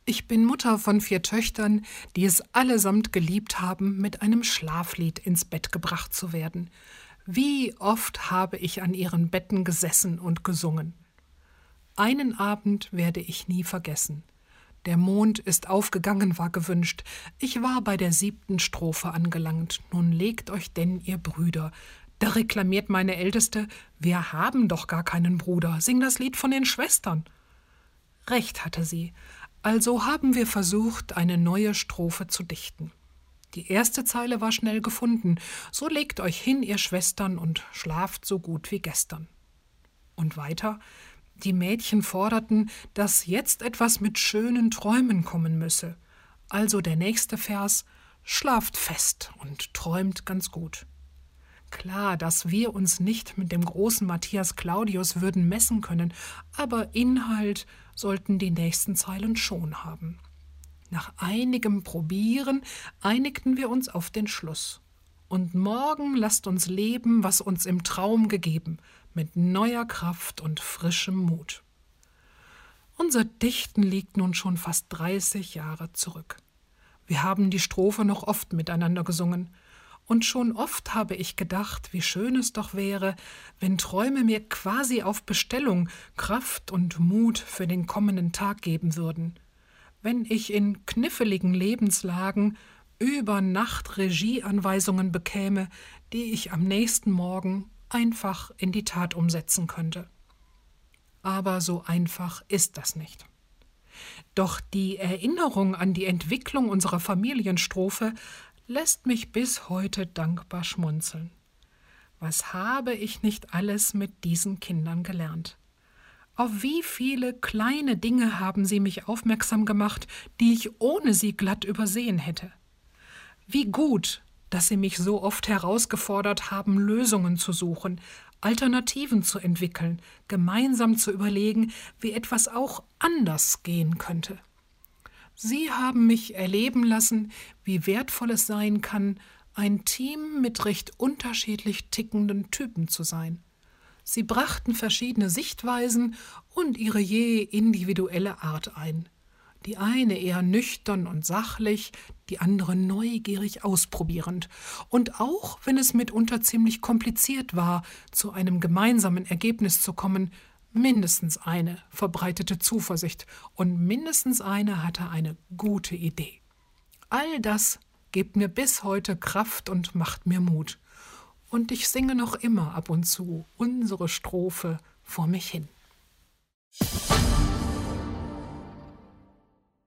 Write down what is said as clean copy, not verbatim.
Ich bin Mutter von 4 Töchtern, die es allesamt geliebt haben, mit einem Schlaflied ins Bett gebracht zu werden. Wie oft habe ich an ihren Betten gesessen und gesungen. Einen Abend werde ich nie vergessen. Der Mond ist aufgegangen, war gewünscht. Ich war bei der 7. Strophe angelangt. Nun legt euch denn, ihr Brüder. Da reklamiert meine Älteste, wir haben doch gar keinen Bruder. Sing das Lied von den Schwestern. Recht hatte sie. Also haben wir versucht, eine neue Strophe zu dichten. Die erste Zeile war schnell gefunden. So legt euch hin, ihr Schwestern, und schlaft so gut wie gestern. Und weiter? Die Mädchen forderten, dass jetzt etwas mit schönen Träumen kommen müsse. Also der nächste Vers: Schlaft fest und träumt ganz gut. Klar, dass wir uns nicht mit dem großen Matthias Claudius würden messen können, aber Inhalt sollten die nächsten Zeilen schon haben. Nach einigem Probieren einigten wir uns auf den Schluss. Und morgen lasst uns leben, was uns im Traum gegeben, mit neuer Kraft und frischem Mut. Unser Dichten liegt nun schon fast 30 Jahre zurück. Wir haben die Strophe noch oft miteinander gesungen. Und schon oft habe ich gedacht, wie schön es doch wäre, wenn Träume mir quasi auf Bestellung Kraft und Mut für den kommenden Tag geben würden. Wenn ich in kniffligen Lebenslagen über Nacht Regieanweisungen bekäme, die ich am nächsten Morgen einfach in die Tat umsetzen könnte. Aber so einfach ist das nicht. Doch die Erinnerung an die Entwicklung unserer Familienstrophe lässt mich bis heute dankbar schmunzeln. Was habe ich nicht alles mit diesen Kindern gelernt? Auf wie viele kleine Dinge haben sie mich aufmerksam gemacht, die ich ohne sie glatt übersehen hätte? Wie gut, dass sie mich so oft herausgefordert haben, Lösungen zu suchen, Alternativen zu entwickeln, gemeinsam zu überlegen, wie etwas auch anders gehen könnte. Sie haben mich erleben lassen, wie wertvoll es sein kann, ein Team mit recht unterschiedlich tickenden Typen zu sein. Sie brachten verschiedene Sichtweisen und ihre je individuelle Art ein. Die eine eher nüchtern und sachlich, die andere neugierig ausprobierend. Und auch wenn es mitunter ziemlich kompliziert war, zu einem gemeinsamen Ergebnis zu kommen, mindestens eine verbreitete Zuversicht und mindestens eine hatte eine gute Idee. All das gibt mir bis heute Kraft und macht mir Mut. Und ich singe noch immer ab und zu unsere Strophe vor mich hin.